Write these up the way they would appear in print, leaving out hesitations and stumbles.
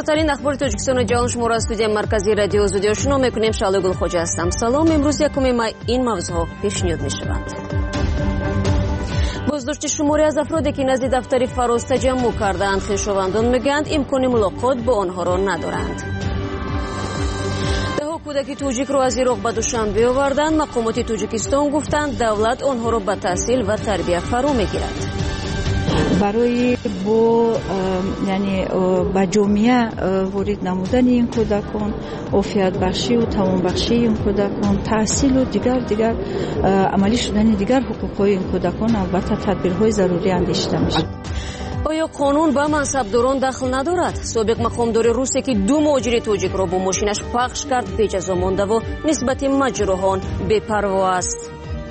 تازه‌ترین اخبار تاجیکستان و جهان شما را از استودیو مرکزی رادیو زودی آشنا می‌کنیم. شعله گل خوجا هستم. سلام. امروز یکم ماه این موضوعات پیشنهاد می‌شوند. بازداشت شماری از افرادی که نزد دفتر فراز تجمع کردند، خویشاوندان میگویند امکان ملاقات با آنها را ندارند. ده کودک توجیک را از عراق به دوشنبه آوردند. مقامات تاجیکستان گفتند دولت آنها را به تحصیل و تربیت فرا میگیرد. برای با جامعه وارد نمودن این کودکان، عافیت بخشی و توان بخشی این کودکان، تحصیل و دیگر عملی شدن دیگر حقوق‌های این کودکان البته تدبیرهای ضروری اندیشیده میشه. آیا قانون به منصبداران دخل ندارد؟ سابق مقامدار روسی که 2 مهاجر تاجیک را با ماشینش پخش کرد به جزا مانده و نسبت مجروحان بی‌پروا است.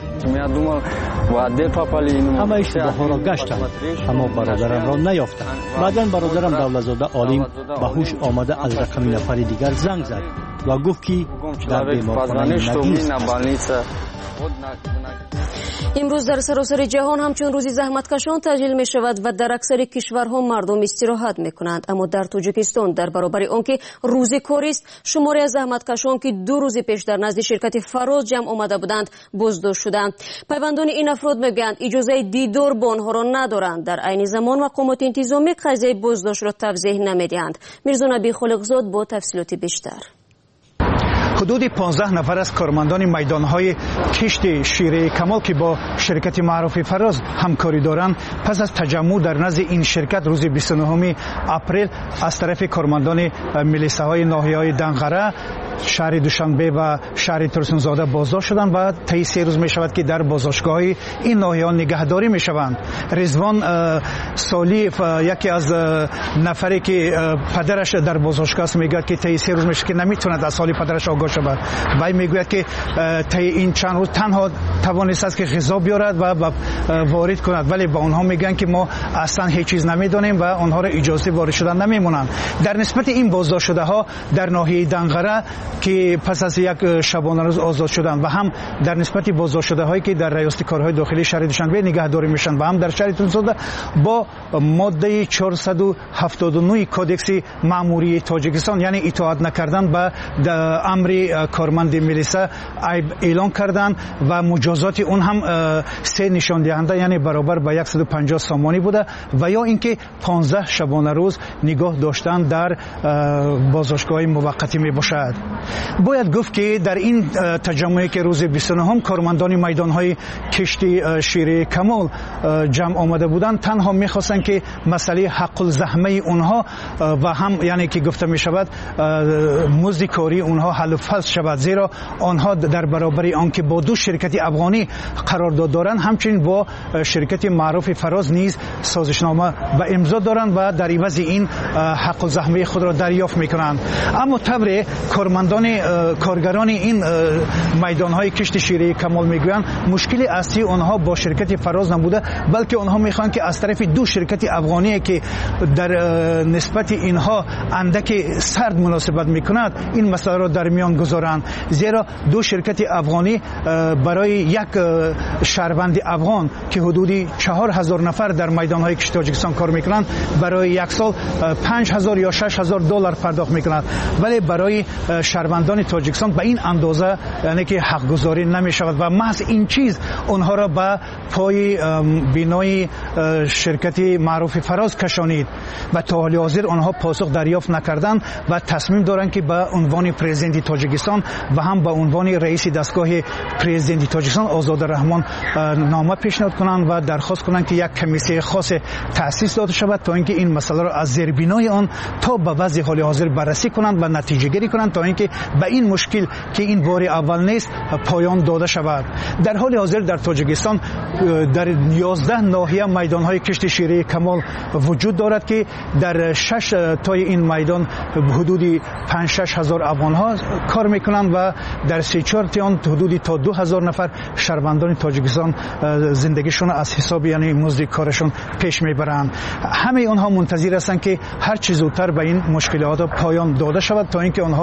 همه اشتباه را گشتند اما برادرم را نیافتند. بعداً برادرم دولتزاده عالم به هوش آمده از رقم نفر دیگر زنگ زد و گفت که در بیمارخانه نگیست. امروز در سراسر جهان همچون روزی زحمتکشان تجلیل می شود و در اکثر کشورها مردم استراحت می کنند، اما در تاجیکستان در برابر آنکه روز کاری است، شماری از زحمتکشان که 2 روز پیش در نزد شرکت فراز جمع آمده بودند بازداشت شدند. پیوندان این افراد میگویند اجازه دیدار با آنها را ندارند. در عین زمان مقامات انتظامی قضیه بازداشت را توضیح نمیدهند. میرزا نبی خالقزاد با تفصیلات بیشتر. حدود 15 نفر از کارمندان میدانهای کشت شیره کمال که با شرکت معروف فراز همکاری دارند، پس از تجمع در نزد این شرکت روز 29 اپریل از طرف کارمندان ملیسه های ناحیه‌های دنغره، شهر دوشنبه و شهر ترسونزاده بازداشت شدند و طی 3 روز می شود که در بازداشتگاه این ناحیه‌ها نگهداری می شوند. رضوان سالیف، یکی از نفری که پدرش در بازداشتگاه است، میگه که طی 3 روز میشه که نمیتوند از حال پدرش آگاه شود. وی میگوید که طی این چند روز تنها توانسته است که غذا بیارد و وارد کند، ولی با آنها میگن که ما اصلا هیچ چیز نمیدونیم و آنها را اجازه وارد شدن نمیمونند. در نسبت این بازداشت شده ها در ناحیه دنغره که پس از یک شبانه روز آزاد شدند و هم در نسبت بازداشت شده هایی که در ریاست کارهای داخلی شهر دوشنبه نگهداری میشن و هم در شهر ترسونزاده با ماده 479 کودکس مأموری تاجیکستان، یعنی اطاعت نکردن به امر کارمند ملیسه، اعلان کردند و مجازات اون هم 3 نشان دهنده، یعنی برابر به 150 سامانی بوده و یا اینکه 15 شبانه روز نگاه داشتن در بازداشتگاه موقتی می باشد. باید گفت که در این تجمعی که روز 29 کارمندان میدانهای کشت شیره کمال جمع آمده بودند، تنها می‌خواستند که مسئله حق الزحمه اونها و هم یعنی که گفته می شود مزد کاری اونها حل و فصل شود، زیرا آنها در برابر آنکه با 2 شرکت افغانی قرارداد دارند، همچنین با شرکت معروف فراز نیز سازشنامه و امضا دارند و در عوض این حق الزحمه خود را دریافت میکنند. اما طبع کارگران این میدانهای کشت شیره کمال میگویند مشکل اصلی آنها با شرکت فراز نبوده، بلکه آنها میخوان که از طرف 2 شرکت افغانی که در نسبت اینها اندک سرد مناسبت میکند این مسئله را در میان گذارند، زیرا 2 شرکت افغانی برای یک شهروند افغان که حدودی 4000 نفر در میدانهای کشت تاجیکستان کار میکنند برای یک سال 5000 یا 6000 دلار پرداخت میکنند، ولی برای شهروندان تاجیکستان به این اندازه یعنی که حق گذاری نمی شود و محض این چیز آنها را به پای بینای شرکت معروف فراز کشانید و تا حال حاضر آنها پاسخ دریافت نکردند و تصمیم دارند که به عنوان پرزیدنت تاجیکستان و هم به عنوان رئیس دستگاه پرزیدنت تاجیکستان آزاد رحمان نامه پیشنهاد کنند و درخواست کنند که یک کمیسیون خاص تأسیس داده شود تا اینکه این مسئله را از زیر بنای آن تا به وضع حال حاضر بررسی کنند و نتیجه گیری کنند تا اینکه به این مشکل که این بار اول نیست پایان داده شود. در حال حاضر در تاجیکستان در 11 ناحیه میدانهای کشت شیره کمال وجود دارد که در 6 تای این میدان حدودی 5-6 هزار افغان ها کار میکنند و در 3-4 تایان حدودی تا 2000 نفر شهروندان تاجیکستان زندگیشون از حساب یعنی مزد کارشون پیش میبرند. همه آنها منتظر هستند که هر چه زودتر به این مشکلات پایان داده شود تا اینکه آنها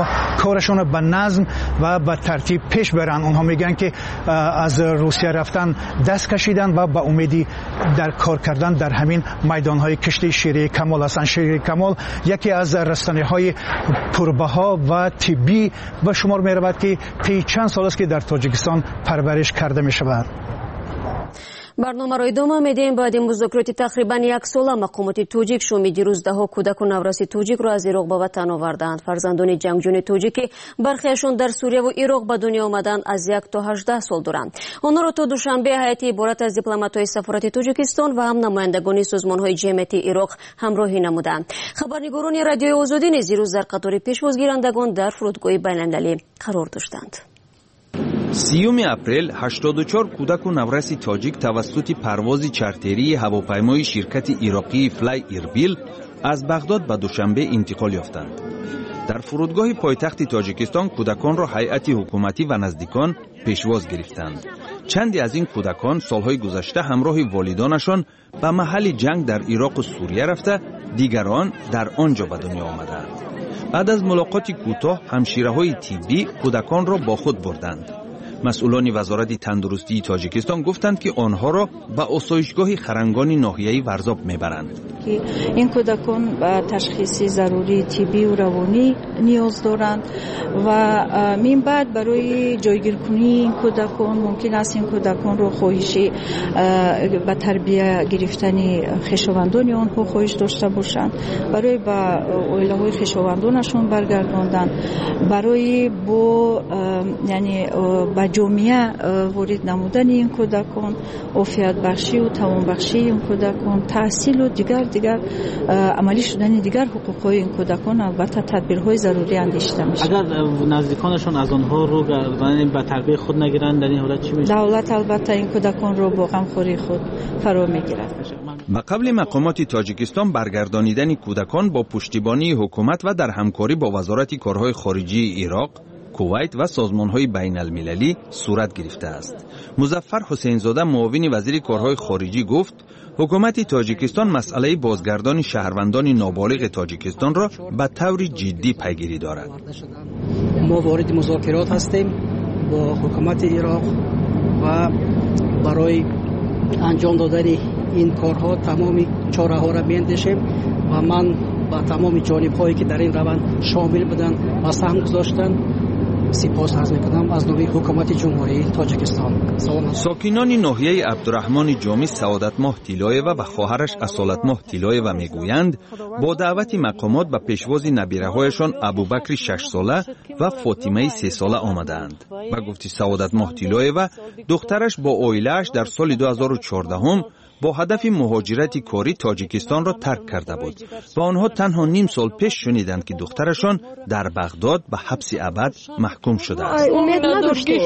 کارشون به نظم و به ترتیب پیش برن. اونها میگن که از روسیه رفتن دست کشیدن و به امیدی در کار کردن در همین میدانهای کشتی شیره کمال هستند. شیره کمال یکی از رسانه‌های پربها و طبی به شمار می رود که طی چند سال است که در تاجیکستان پرورش کرده می شود. برنامه را ادامه میدیم. بعد مذاکرات تقریبا یک ساله مقامات تاجیک شومی دیروز دهها کودک و نورسی تاجیک را از عراق به وطن آوردند. فرزندان جنگجوی تاجیک برخیشان در سوریه و عراق به دنیا آمدند از 1 تا 18 سال دورند. آنها را تا دوشنبه هیئتی عبارت از دیپلمات‌های سفارت تاجیکستان و هم نمایندگان سازمان‌های جمعیتی عراق همراهی نمودند. خبرنگاران رادیوی آزادی نیز دیروز در قطار پیشوازگیرندگان در فرودگاه بین‌المللی قرار داشتند. 30 اپریل 84 کودک و نورسی تاجیک توسط پرواز چارتری هواپیمای شرکت عراقی فلای ایربیل از بغداد به دوشنبه انتقال یافتند. در فرودگاه پایتخت تاجیکستان کودکان را هیئت حکومتی و نزدیکان پیشواز گرفتند. چندی از این کودکان سالهای گذشته همراه والدانشان به محل جنگ در عراق و سوریه رفته، دیگران در آنجا به دنیا آمدند. بعد از ملاقات کوتاه همشیره‌های طبی کودکان را با خود بردند. مسئولان وزارت تندرستی تاجیکستان گفتند که آنها را به آسایشگاه خرنگان ناحیه‌ای ورزاب میبرند. این کودکان به تشخیص ضروری طبی و روانی نیاز دارند و من بعد برای جایگیر کنی این کودکان ممکن است این کودکان را خواهشی به تربیت گرفتن خویشاوندان آنها خواهش داشته باشند، برای به عائله‌های خویشاوندانشون برگرداندن، برای با یعنی به جامعه وارد نمودن این کودکان، عافیت بخشی و توان بخشی این کودکان، تحصیل و دیگر عملی شدن دیگر حقوق‌های این کودکان، البته تدبیرهای ضروری اندیشیده میشه. اگر نزدیکانشون از آنها رو به تربیت خود نگیرند در این حالت چی میشه؟ دولت البته این کودکان رو با غمخوری خود فرا میگیرد. به قبل مقامات تاجیکستان برگردانیدن کودکان با پشتیبانی حکومت و در همکاری با وزارت کارهای خارجی عراق، کویت و سازمان‌های بین‌المللی صورت گرفته است. مظفر حسین زاده معاون وزیر کارهای خارجی گفت حکومت تاجیکستان مسئله بازگردان شهروندان نابالغ تاجیکستان را به طور جدی پیگیری دارد. ما وارد مذاکرات هستیم با حکومت عراق و برای انجام دادن این کارها تمام چاره‌ها را می‌اندیشیم و من با تمام جانب‌هایی که در این روند شامل بودند و سهم گذاشتند سپاس عرض می‌کنم از نوع حکومت جمهوری تاجیکستان. ساکنان ناحیه عبدالرحمن جامی سعادت ماه تیلایوا و خواهرش اصالت ماه تیلایوا میگویند با دعوت مقامات به پیشواز نبیره‌هایشان ابوبکر 6 ساله و فاطمه 3 ساله آمدند. با گفته سعادت ماه تیلایوا دخترش با عائله‌اش در سال 2014 با هدف مهاجرت کاری تاجیکستان را ترک کرده بود و آنها تنها نیم سال پیش شنیدند که دخترشان در بغداد به حبس ابد محکوم شده است. امید نداشتیم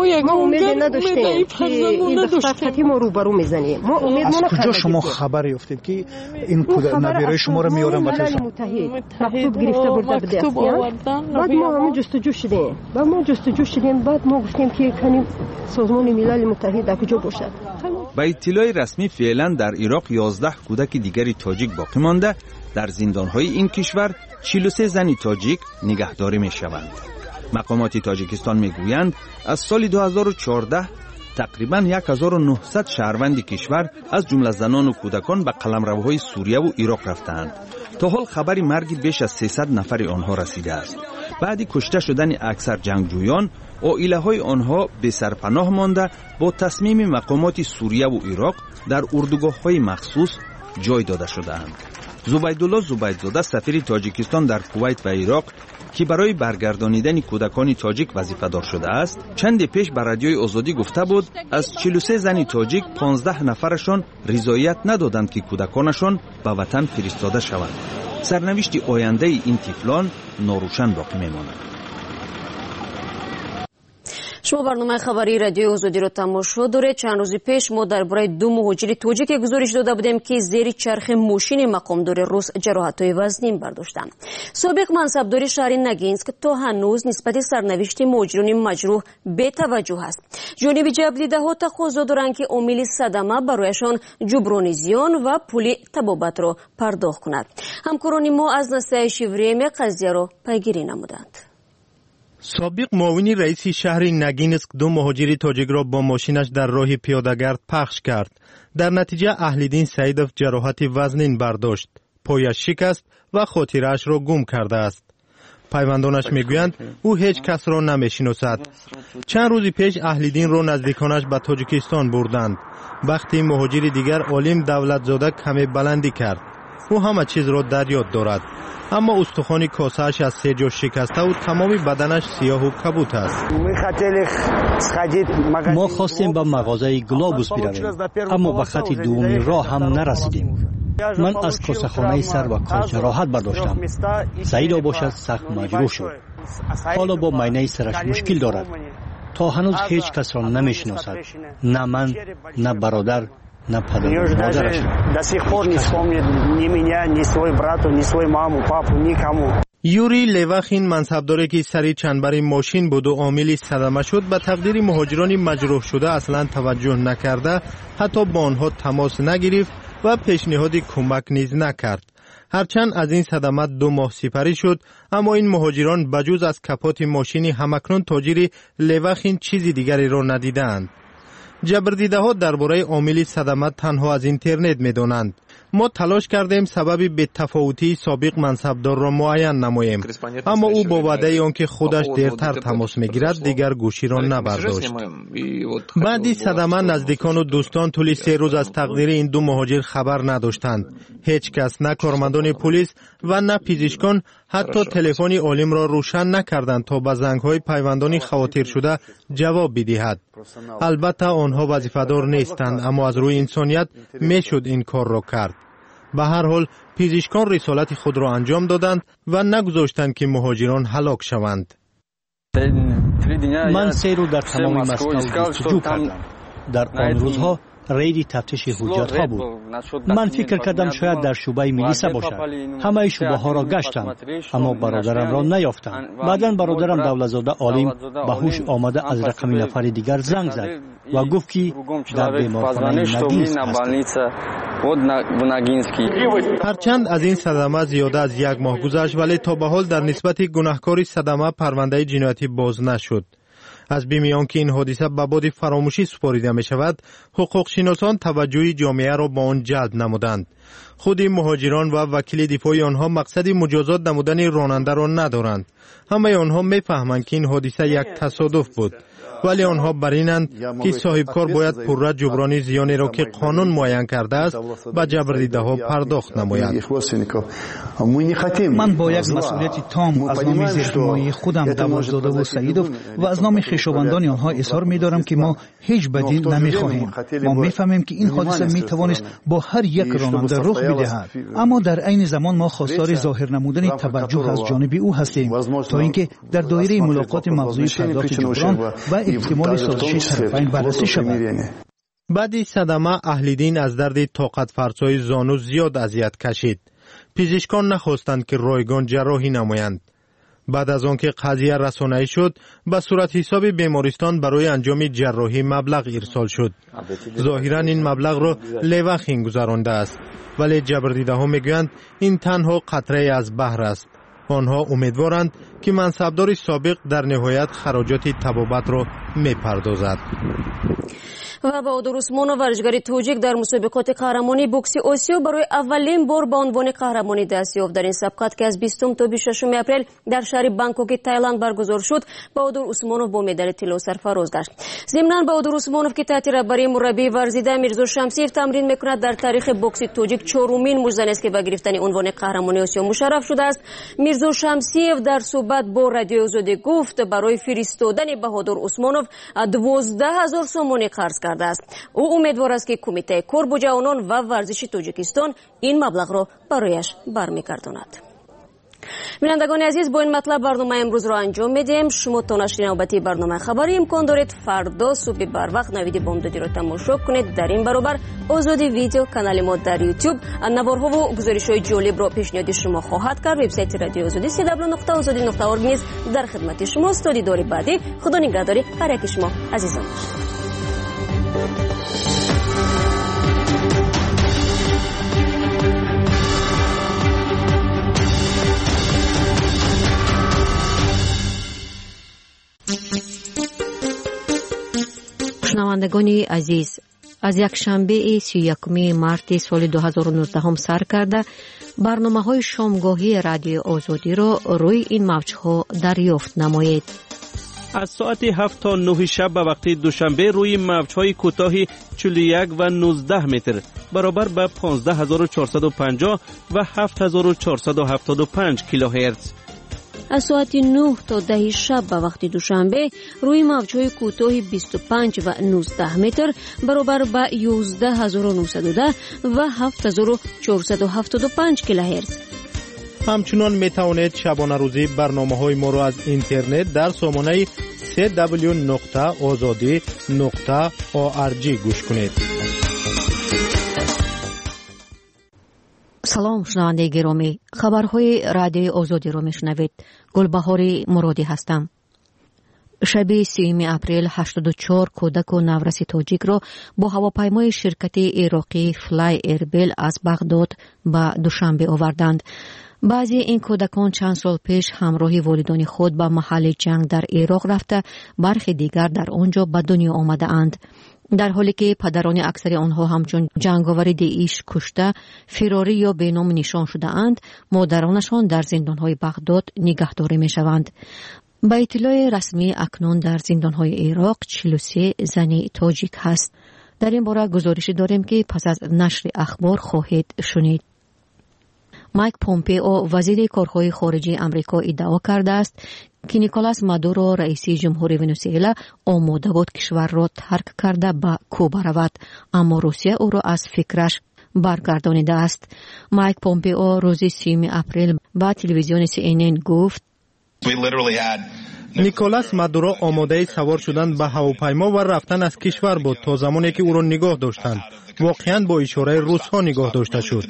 که این دختر ما روبرو میزنیم. ما از کجا شما خبر یافتید که این نبیرای شما را میارن به ملل متحد مکتوب گرفته برده به دستیان؟ بعد ما همون جستجو شدیم بعد ما گفتیم که کنیم سازمان ملل متحد در کجا باشد. با اطلاع رسمی فعلا در عراق 11 کودک دیگری تاجیک باقی مانده. در زندان‌های این کشور 43 زن تاجیک نگهداری می‌شوند. مقامات تاجیکستان می‌گویند از سال 2014 تقریباً 1900 شهروند کشور از جمله زنان و کودکان به قلمروهای سوریه و عراق رفتند. تا حال خبری مرگ بیش از 300 نفر آنها رسیده است. بعد کشته شدن اکثر جنگجویان، عائله‌های آنها به سرپناه مانده با تصمیم مقامات سوریه و عراق در اردوگاه‌های مخصوص جای داده شده‌اند. زبیدالله زبیدزاده سفیر تاجیکستان در کویت و عراق که برای برگردانیدن کودکان تاجیک وظیفه‌دار شده است، چند پیش به رادیوی آزادی گفته بود از 43 زن تاجیک 15 نفرشان رضایت ندادند که کودکانشان به وطن فرستاده شوند. سرنوشت آینده این طفلان ناروشن باقی میماند. شما برنامه خبری رادیو آزادی را تماشا دارید. چند روز پیش ما درباره 2 مهاجر تاجیک گزارش داده بودیم که زیر چرخ ماشین مقامدار روس جراحت‌های وزنی برداشتند. سابق منصبدار شهر نگینسک تا هنوز نسبت سرنوشت مهاجران مجروح بی‌توجه است. جانب جبلیده‌ها تقاضا دارند که عامل صدمه برایشان جبران زیان و پول طبابت را پرداخت کند. همکاران ما از نسای شیوریم قضیه را پیگیری نمودند. سابق معاون رئیس شهر نگینسک 2 مهاجر تاجیک را با ماشینش در راه پیاده‌گرد پخش کرد. در نتیجه اهلیدین سعیدوف جراحت وزنین برداشت. پایش شکست و خاطره‌اش را گم کرده است. پیوندانش میگویند او هیچ کس را نمیشناسد. چند روز پیش اهلیدین را نزدیکانش به تاجیکستان بردند. وقتی مهاجر دیگر عالم دولتزاده کمی بلندی کرد. او همه چیز را در یاد دارد. اما استخوان کاسه‌اش از 3 جا شکسته و تمام بدنش سیاه و کبود است. ما خواستیم به مغازه گلابوس برویم، اما به خط دومی راه هم نرسیدیم. من از کاسه‌خانه سر و کار جراحت برداشتم. سعید باشد سخت مجروح شد. حالا با معاینه سرش مشکل دارد. تا هنوز هیچ کس را نمیشناسد. نه من، نه برادر، نه پدر و مادرش. یوری لواخین منصبداری که سری چنبر ماشین بود و عامل صدمه شد به تقدیر مهاجران مجروح شده اصلا توجه نکرده، حتی با آنها تماس نگرفت و پیشنهاد کمک نیز نکرد. هرچند از این صدمه 2 ماه سپری شد، اما این مهاجران بجز از کپات ماشینی همکنون تاجر لواخین چیزی دیگری را ندیدند. جبردیده ها درباره عامل صدمه تنها از اینترنت می‌دانند. ما تلاش کردیم سبب بی‌تفاوتی سابق منصبدار را معین نماییم، اما او با وعده آنکه خودش دیرتر تماس می‌گیرد دیگر گوشی را نبرداشت. بعدی صدمه نزدیکان و دوستان طول 3 روز از تقدیر این 2 مهاجر خبر نداشتند. هیچ کس، نه کارمندان پلیس و نه پزشکان، حتی تلفن عالم را روشن نکردند تا به زنگ‌های پیوندان خواطر شده جواب بدهد. البته آنها وظیفه‌دار نیستند، اما از روی انسانیت میشد این کار را کرد. به هر حال پزشکان رسالت خود را انجام دادند و نگذاشتند که مهاجران هلاک شوند. من 3 روز در تمام مسکو جستجو کردم. در آن روزها ریدی تفتیش حجت ها بود. من فکر کردم شاید در شعبه میلیسا باشد. همه شعبه ها را گشتم، اما برادرم را نیافتم. بعداً برادرم دولتزاده عالم به هوش آمده از رقم نفر دیگر زنگ زد و گفت که در بیمارخانه نگینسک هست. هرچند از این صدمه زیاده از 1 ماه گذشت، ولی تا به حال در نسبت گناهکار صدمه پرونده جنایتی باز نشد. از بیم آنکه این حادثه به باد فراموشی سپاریده می شود، حقوق شناسان توجه جامعه را با آن جلب نمودند. خود مهاجران و وکیل دفاع آنها مقصد مجازات نمودن راننده را ندارند. همه آنها می فهمند که این حادثه یک تصادف بود، ولی آنها برینند که صاحبکار باید پرره جبران زیانی را که قانون معین کرده است به جبردیده ها پرداخت نماید. من با یک مسئولیت تام از نام زیرحمایی خودم دولتزاده و سعیدوف و از نام خویشاوندان آنها اظهار می‌دارم که ما هیچ بدی نمی‌خواهیم. ما می‌فهمیم که این حادثه می‌توانست با هر یک راننده رخ بدهد، اما در عین زمان ما خواستار ظاهر نمودن توجه از جانب او هستیم تا اینکه در دایره ملاقات موضوعی پرداخت جبران و احتمال سازش طرفین بررسی شود. بعد صدمه اهلیدین از درد طاقت فرسای زانو زیاد اذیت کشید. پزشکان نخواستند که رایگان جراحی نمایند. بعد از آنکه قضیه رسانه‌ای شد، به صورت حساب بیمارستان برای انجام جراحی مبلغ ارسال شد. ظاهراً این مبلغ را لواخین گذرانده است، ولی جبردیده ها میگویند این تنها قطره از بحر است. آنها امیدوارند که منصبدار سابق در نهایت خراجات طبابت را میپردازد. و بهادر عثمانов ورزشکار تاجیک در مسابقات قهرمانی بوکس آسیا برای اولین بار به عنوان قهرمانی دست یافت. در این سبقت که از 20 تا 26 اپریل در شهر بانکوک تایلند برگزار شد، بهادر عثمانov با مدال طلا سرفراز گشت. ضمناً بهادر عثمانov که تحت رهبری مربی ورزیده میرزا شمسیف تمرین میکند، در تاریخ بوکس تاجیک 4مین مجزن است که به گرفتن عنوان قهرمانی آسیا مشرف شده است. میرزا شمسیف در صحبت با رادیو آزادی گفت برای فرستادن بهادر عثمانov 12,000 سومانی قرض کرده است. او امیدوار است که کمیته کور جوانان و ورزش تاجیکستان این مبلغ را برایش برمیگرداند. بینندگان عزیز، با این مطلب برنامه امروز را انجام میدیم. شما تا نشر نوبتی برنامه خبری امکان دارید فردا صبح بر وقت نوید بامدادی را تماشا کنید. در این برابر آزادی ویدیو کانال ما در یوتیوب نوارها و گزارش‌های جالب را پیشنهاد شما خواهد کرد. وبسایت رادیو آزادی www.azadi.org نیز در خدمت شماست. تا دیدار بعدی، خدا نگهدار هر یک شما عزیزان. شنوندگان عزیز، از یکشنبه 31 مارت سال 2019 سر کرده برنامه‌های شامگاهی رادیو آزادی را روی این موج‌ها دریافت نمایید. از ساعت 7 تا 9 شب به وقت دوشنبه روی موج‌های کوتاه 41 و 19 متر برابر به 15450 و 7475 کیلوهرتز. از ساعت 9 تا 10 شب به وقت دوشنبه روی موج‌های کوتاه 25 و 19 متر برابر به 11910 و 7475 کیلوهرتز. همچنان می توانید شبانه روزی برنامه‌های ما را از اینترنت در سامانه www.azadi.org گوش کنید. سلام شنونده گرامی، خبرهای رادیو آزادی را میشنوید. گلبهار مرادی هستم. شب 3 اپریل 84 کودک و نورس تاجیک را با هواپیمای شرکت عراقی فلای ایربل از بغداد به دوشنبه آوردند. بعضی این کودکان چند سال پیش همراه والدان خود به محل جنگ در عراق رفته، برخی دیگر در آنجا به دنیا آمده اند. در حالی که پدران اکثر آنها همچون جنگاور داعش کشته، فراری یا بینام نشان شده اند، مادرانشان در زندانهای بغداد نگهداری می شوند. با اطلاع رسمی اکنون در زندانهای عراق 43 زن تاجیک هست. در این باره گزارش داریم که پس از نشر اخبار خواهید شنید. مایک پومپئو وزیر کارهای خارجه آمریکا ادعا کرده است که نیکولاس مادورو رئیس جمهوری ونزوئلا آماده بود کشور را ترک کرده به کوبا رود، اما روسیه او را از فکرش برگردانیده است. مایک پومپئو روز 3 اپریل با تلویزیون CNN گفت نیکولاس مادورو آماده سوار شدن به هواپیما و رفتن از کشور بود تا زمانی که او را نگاه داشتند. واقعا با اشاره روس‌ها نگاه داشته شد.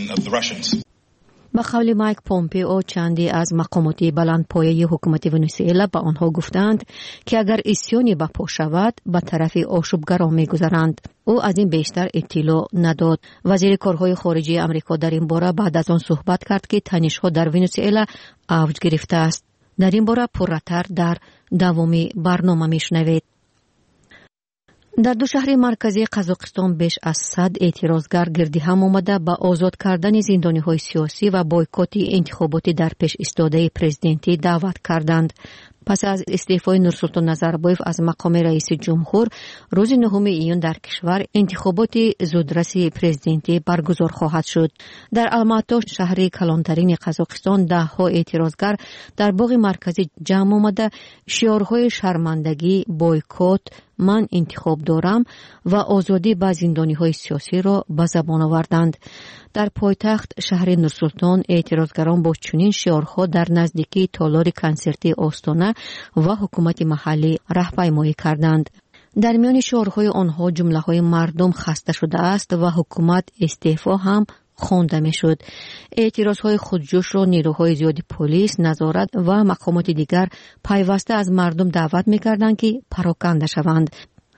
با قول مایک پومپئو چندی از مقامات بلندپایه حکومت ونزوئلا به آنها گفتند که اگر عصیانی برپا شود به طرف آشوبگران می‌گذرند. او از این بیشتر اطلاع نداد. وزیر کارهای خارجه آمریکا در این باره بعد از آن صحبت کرد که تنش‌ها در ونزوئلا اوج گرفته است. در این باره پرراتر در دوامی برنامه میشنوید. در دو شهر مرکزی قزاقستان بیش از 100 اعتراضگر گردی هم آمده با آزاد کردن زندانی‌های سیاسی و بایکوت انتخاباتی در پیش ایستاده پرزیدنتی دعوت کردند. پس از استعفای نورسولطان نظربایف از مقام رئیس جمهور، روز 9 ایون در کشور انتخابات زودرس پرزیدنتی برگزار خواهد شد. در الماتا، شهر کلانترین قزاقستان، ده‌ها اعتراضگر در باغ مرکزی جمع آمده شعارهای شرمندگی، بایکوت، من انتخاب دارم و آزادی به زندانی‌های سیاسی را به زبان آوردند. در پایتخت شهر نورسولطان اعتراضگران با چنین شعارها در نزدیکی تالار کنسرتی آستانه و حکومت محلی راهپیمایی کردند. در میان شعارهای آنها جمله‌های مردم خسته شده است و حکومت استعفا هم خوانده میشد. اعتراضهای خودجوش را نیروهای زیادی پلیس، نظارت و مقامات دیگر پیوسته از مردم دعوت می‌کردند که پراکنده شوند.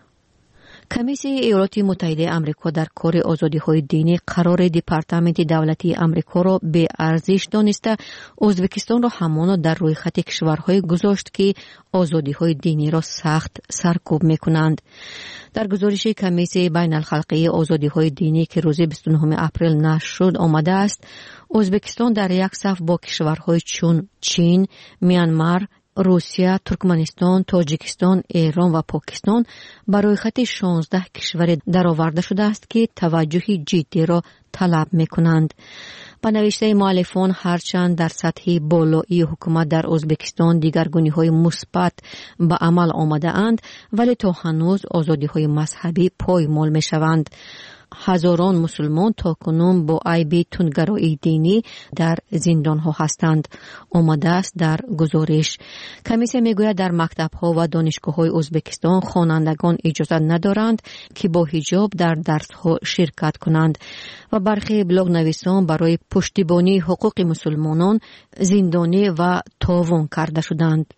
کمیسیون ایالات متحده آمریکا در کار آزادی‌های دینی قرار دپارتمنت دولتی آمریکا را به ارزش دانسته ازبکستان را همان در روی خط کشورهای گذاشت که آزادی‌های دینی را سخت سرکوب می‌کنند. در گزارش کمیسیون بین الخلقی آزادی‌های دینی که روز 29 اپریل نشر شد آمده است ازبکستان در یک صف با کشورهای چون چین، میانمار، روسیه، ترکمنستان، تاجیکستان، ایران و پاکستان برای خط 16 کشور درآورده شده است که توجه جدی را طلب می‌کنند. با نوشته مؤلفان هرچند در سطح بالایی حکومت در ازبکستان دیگرگونی‌های مثبت به عمل آمده اند، ولی تا هنوز آزادی‌های مذهبی پایمال می‌شوند. هزاران مسلمان تاکنون با عیب تندگرایی دینی در زندان‌ها هستند. آمده است در گزارش. کمیسیون میگوید در مکتب‌ها و دانشگاه‌های ازبکستان خوانندگان اجازه ندارند که با حجاب در درس‌ها شرکت کنند و برخی بلاگ نویسان برای پشتیبانی حقوق مسلمانان زندانی و تعاون کرده شدند.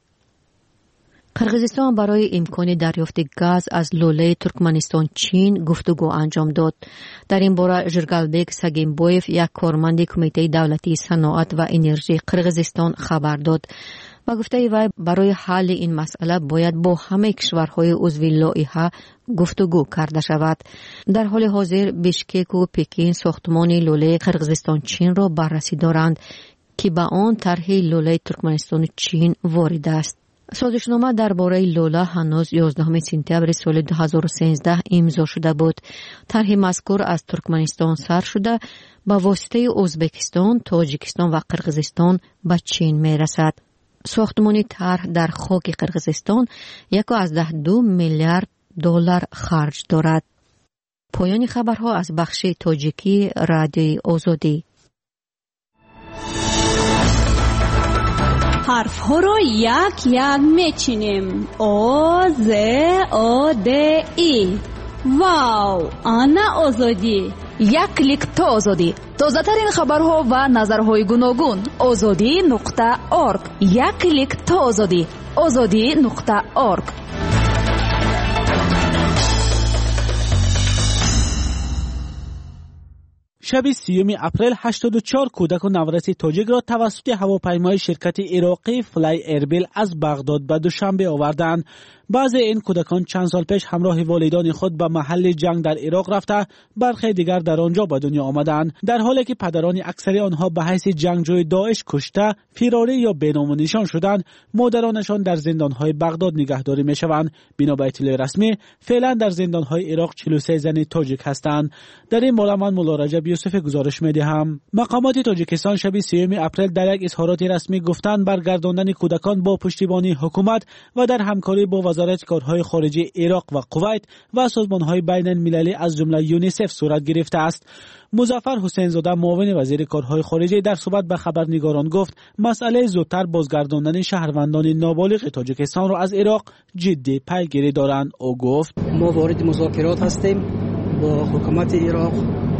قرقیزستان برای امکان دریافت گاز از لوله ترکمنستان چین گفتگو انجام داد. در این باره ژرگالبک ساگینبویف یک کارمند کمیته دولتی صنعت و انرژی قرقیزستان خبر داد. با گفته وی برای حل این مسئله باید با همه کشورهای عضو لایحه گفتگو کرده شود. در حال حاضر بیشکک و پکین ساختمان لوله قرقیزستان چین را بررسی دارند که به آن طرح لوله ترکمنستان چین وارد است. سازشنامه درباره لوله هنوز 11 سپتامبر سال 2013 امضا شده بود. طرح مذکور از ترکمنستان سر شده با واسطه ازبکستان، تاجیکستان و قرقیزستان به چین می رسد. ساختمان طرح در خاک قرقیزستان 1.2 میلیارد دلار خرج دارد. پایان خبرها از بخش تاجیکی رادیوی آزادی. حرف ها رو یک یک میچینیم. او ز او د ای. واو، آنا آزادی. یک کلیک تا آزادی. تازه ترین خبرها و نظرهای گوناگون. azadi.org. یک کلیک تا آزادی. azadi.org. شب 30 اپریل 84 کودک و نورس تاجیک را توسط هواپیمای شرکت عراقی فلای ایربیل از بغداد به دوشنبه آوردند. بعضی این کودکان چند سال پیش همراه والدان خود به محل جنگ در عراق رفته، برخی دیگر در آنجا به دنیا آمدند، در حالی که پدران اکثر آنها به حیث جنگجوی داعش کشته، فراری یا بینام و نشان شدند. مادرانشان در زندانهای بغداد نگهداری میشوند. بنا به اطلاع رسمی فعلا در زندانهای عراق 43 زن تاجیک هستند. در این باره من مولا رجب یوسف گزارش میدهم. مقامات تاجیکستان شب 30 اپریل در یک اظهارات رسمی گفتند برگرداندن کودکان با پشتیبانی حکومت و در همکاری با وزارت کارهای خارجه عراق و کویت و سازمان‌های بین المللی از جمله یونیسف صورت گرفته است. مظفر حسین زاده معاون وزیر کارهای خارجه در صحبت به خبرنگاران گفت مسئله زودتر بازگرداندن شهروندان نابالغ تاجیکستان را از عراق جدی پیگیری دارند. او گفت ما وارد مذاکرات هستیم با حکومت عراق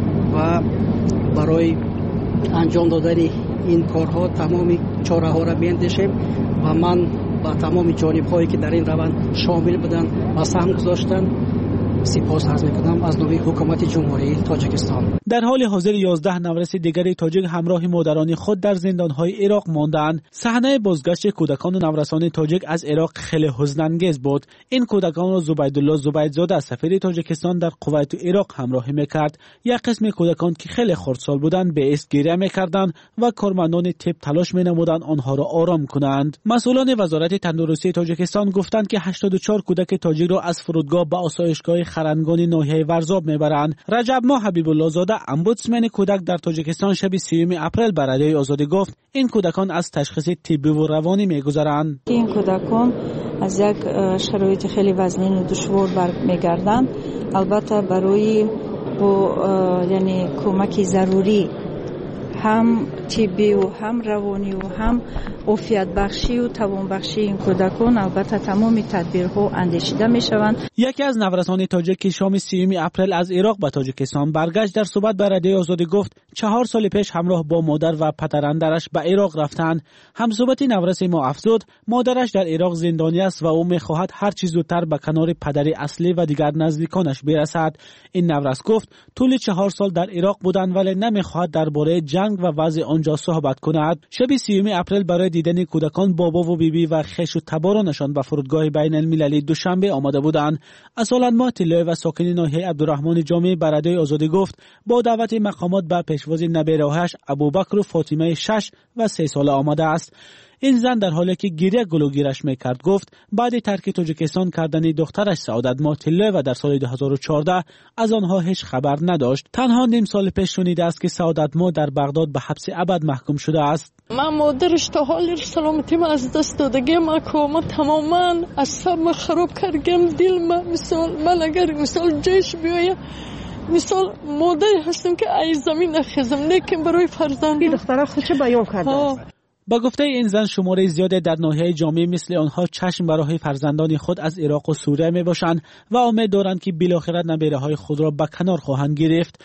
و برای انجام دادن این کارها تمام چاره‌ها را می‌اندیشیم و من با تمام جانب‌هایی که در این روند شامل بودند و سهم گذاشتند سپاس عرض می‌کنم از نوع حکومت جمهوری تاجیکستان. در حال حاضر 11 نورس دیگر تاجیک همراه مادران خود در زندان‌های عراق ماندند. صحنه بازگشت کودکان و نورسان تاجیک از عراق خیلی حزن‌انگیز بود. این کودکان را زبیدالله زبیدزاده سفیر تاجیکستان در کویت و عراق همراهی می‌کرد. یک قسم کودکان که خیلی خردسال بودند به است گریه می‌کردند و کارمندان طب تلاش می‌نمودند آنها را آرام کنند. مسئولان وزارت تندرستی تاجیکستان گفتند که 84 کودک تاجیک را از فرودگاه به آسایشگاه خرندگان ناحیه ورزاب میبرند. رجب ماه حبیب الله زاده امبودسمن کودک در تاجیکستان شب 30 اپریل به رادیوی آزادی گفت این کودکان از تشخیص طبی و روانی میگذرند. این کودکان از یک شرایط خیلی وزنین و دشوار برمیگردند. البته برای یعنی کمک ضروری هم طبی و هم روانی و هم عافیت بخشی و توان بخشی این کودکان البته تمام تدبیرها اندیشیده می شوند. یکی از نورسان تاجیک که شام 30 اپریل از عراق به تاجیکستان برگشت در صحبت به رادیوی آزادی گفت 4 سال پیش همراه با مادر و پدراندرش به عراق رفتند. همصحبت نورس ما افزود مادرش در عراق زندانی است و او می‌خواهد هر چیز زودتر به کنار پدر اصلی و دیگر نزدیکانش برسد. این نورس گفت طول 4 سال در عراق بودند ولی نمی‌خواهد درباره جنگ و وضع آنجا صحبت کند. شب 30 اپریل برای دیدن کودکان بابا و بیبی و خویش و تبارانشان به فرودگاه بین المللی دوشنبه آمده بودند. اصالت ما طلای و ساکن ناحیه عبدالرحمن جامی به رادیوی آزادی گفت با دعوت مقامات به پیشواز نبیره‌اش ابوبکر و فاطمه 6 و 3 ساله آمده است. این زن در حالی که گریه گلوگیرش میکرد گفت بعد ترک تاجیکستان کردن دخترش سعادت ماطله و در سال 2014 از آنها هیچ خبر نداشت. تنها نیم سال پیش شنیده است که سعادت ما در بغداد به حبس ابد محکوم شده است. من مادرش تا حال سلامتیم از دست دادگیم اکو تماما اعصابم خراب کردم. دل من اگر مثال جیش بیایم مثال مادری هستم که ای زمین نخیزم لیکن برای فرزند این دختره خود چه بیان کرده با گفته این زن شماره زیاده در ناحیه جامعه مثل آنها چشم برای فرزندان خود از عراق و سوریه می باشند و امید دارند که بالاخره نبیره های خود را به کنار خواهند گرفت.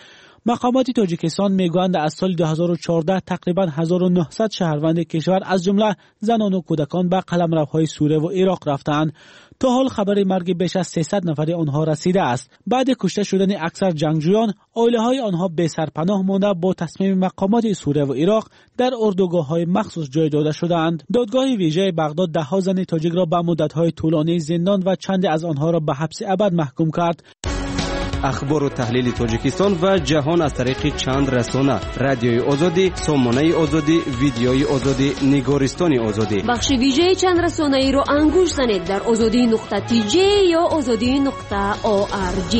مقامات تاجیکستان میگویند از سال 2014 تقریبا 1900 شهروند کشور از جمله زنان و کودکان به قلمروهای سوریه و عراق رفتند. تا حال خبر مرگ بیش از 300 نفر آنها رسیده است. بعد کشته شدن اکثر جنگجویان، عائله‌های آنها به سرپناه مانده با تصمیم مقامات سوریه و عراق در اردوگاه‌های مخصوص جای داده شدند. دادگاه ویژه بغداد 10 زن تاجیک را به مدت‌های طولانی زندان و چند از آنها را به حبس ابد محکوم کرد. اخبار و تحلیل تاجیکستان و جهان از طریق چند رسانه: رادیوی آزادی، سامانه آزادی، ویدیوی آزادی، نگارستان آزادی. بخش ویژه چند رسانه‌ای رو انگوش زنید در azadi.tj یا azadi.org.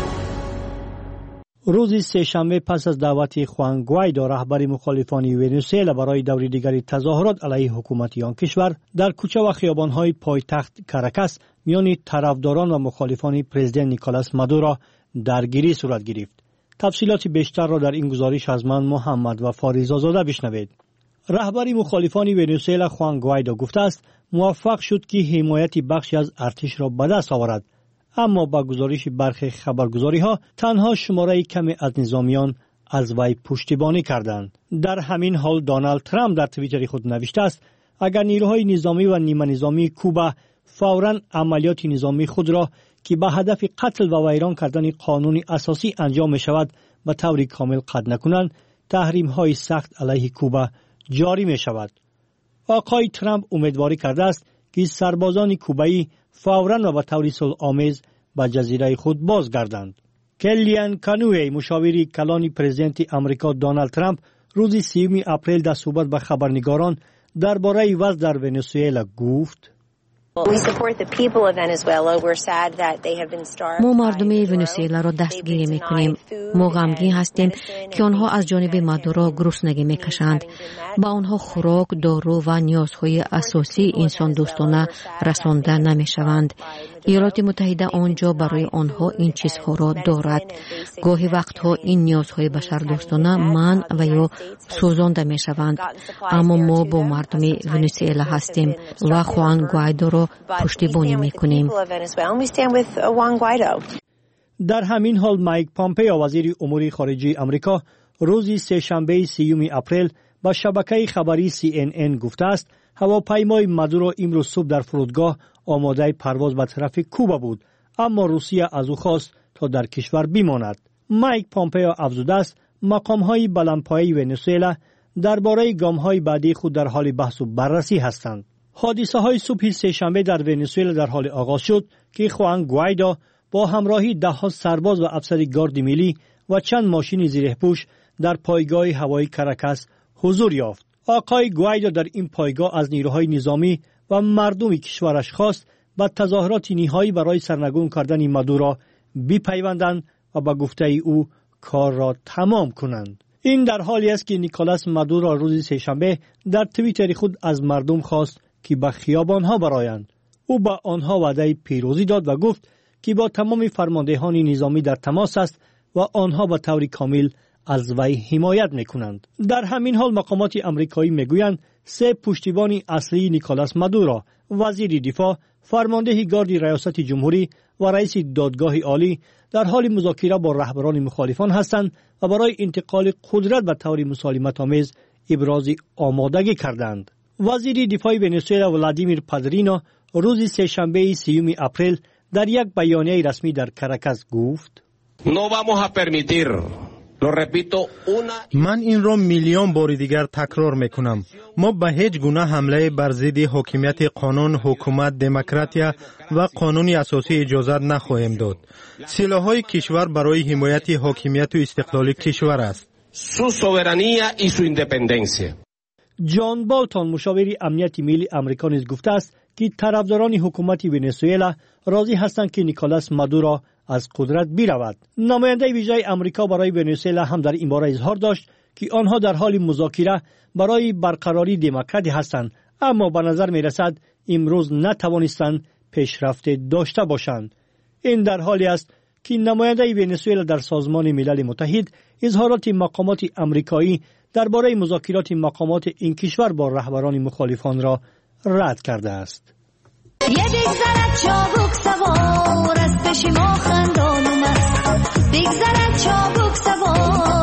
روز سه‌شنبه پس از دعوت خوان گوایدو رهبر مخالفان ونزوئلا برای دوره دیگری تظاهرات علیه حکومت آن کشور در کوچه و خیابان‌های پایتخت کاراکاس میان طرفداران و مخالفان پرزیدنت نیکولاس مادورو درگیری صورت گرفت. تفصیلات بیشتر را در این گزارش از من محمد و فاریزاده بشنوید. رهبر مخالفان ونزوئلا خوان گوایدو گفته است موفق شد که حمایت بخشی از ارتش را به دست آورد، اما با گزارش برخی خبرگزاری‌ها تنها شماره کمی از نظامیان از وی پشتیبانی کردند. در همین حال دونالد ترامپ در توییتر خود نوشته است اگر نیروهای نظامی و نیمه نظامی کوبا فوراً عملیات نظامی خود را که به هدف قتل و ویران کردن قانون اساسی انجام می شود به طور کامل قطع نکنند، تحریم‌های سخت علیه کوبا جاری می شود. آقای ترامپ امیدواری کرده است که سربازان کوبایی فوراً و به طور صلح‌آمیز به جزیره خود بازگردند. کلیان کانوی مشاور کلان پرزیدنت آمریکا دونالد ترامپ روز 30 اپریل در صحبت با خبرنگاران درباره وضع در ونزوئلا گفت ما مردم ونزوئلا را دستگیری میکنیم. ما غمگین هستیم که آنها از جانب مادورو گرسنگی میکشند. با آنها خوراک، دارو و نیازهای اساسی انسان دوستانه رسانده نمیشوند. ایالات متحده آنجا برای آنها این چیزها را دارد. گاهی وقتها این نیازهای بشر دوستانه منع و یا سوزانده میشوند. اما ما با مردم ونزوئلا هستیم و خوان گوایدو را پشتیبانی میکنیم. در همین حال مایک پامپئو وزیر امور خارجه آمریکا روز سه‌شنبه 30 اپریل با شبکه خبری CNN گفته است هواپیمای مادورو امروز صبح در فرودگاه آماده پرواز به طرف کوبا بود، اما روسیه از او خواست تا در کشور بماند. مایک پامپئو افزوده است مقام‌های بلندپایه ونزوئلا درباره گام‌های بعدی خود در حال بحث و بررسی هستند. حادثه‌های صبح سه‌شنبه در ونزوئلا در حال آغاز شد که خوان گوایدو با همراهی ده‌ها سرباز و افسر گارد ملی و چند ماشین زیره‌پوش در پایگاه هوایی کاراکاس حضور یافت. آقای گوایدو در این پایگاه از نیروهای نظامی و مردم کشورش خواست به تظاهرات نهایی برای سرنگون کردن مادورو بپیوندند و به گفته او کار را تمام کنند. این در حالی است که نیکولاس مادورو روز سه‌شنبه در توییتر خود از مردم خواست که به خیابان‌ها برآیند. او با آنها وعده پیروزی داد و گفت که با تمام فرماندهان نظامی در تماس است و آنها به طور کامل از وی حمایت میکنند. در همین حال مقامات آمریکایی میگویند 3 پشتیبان اصلی نیکولاس مادورو، وزیر دفاع، فرمانده گارد ریاست جمهوری و رئیس دادگاه عالی در حال مذاکره با رهبران مخالفان هستند و برای انتقال قدرت به طور مسالمت‌آمیز ابراز آمادگی کردند. وزیر دفاع ونزوئلا ولادیمیر پادرینو روز سه‌شنبه 30 اپریل در یک بیانیه رسمی در کاراکاس گفت من این را میلیون بار دیگر تکرار میکنم. ما به هیچ گونه حمله بر ضد حاکمیت قانون، حکومت، دموکراتیا و قانون اساسی اجازه نخواهیم داد. سلاح‌های کشور برای حمایت حاکمیت و استقلال کشور است. جان بالتون مشاور امنیت ملی آمریکا نیز گفته است که طرفداران حکومت ونزوئلا راضی هستند که نیکولاس مادورو از قدرت برود. نماینده ویژه آمریکا برای ونزوئلا هم در این باره اظهار داشت که آنها در حال مذاکره برای برقراری دموکراسی هستند، اما به نظر می رسد امروز نتوانستند پیشرفت داشته باشند. این در حالی است که نماینده ونزوئلا در سازمان ملل متحد اظهارات مقامات آمریکایی درباره مذاکرات مقامات این کشور با رهبران مخالفان را رد کرده است. بگذرد چابک سوار از پشی ما خندان اومد، بگذرد چابک سوار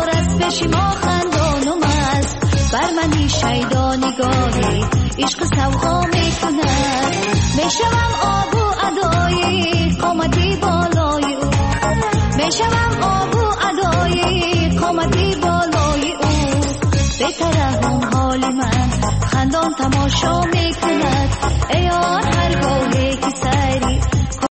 شیدا نگاهی عشق سوغا میکند میشوم آب و ادای قامتی بالای او میشوم آب و ادای قامتی بالای او بترحم حال من خندان تماشا میکند ای آن هر گاهی که سیر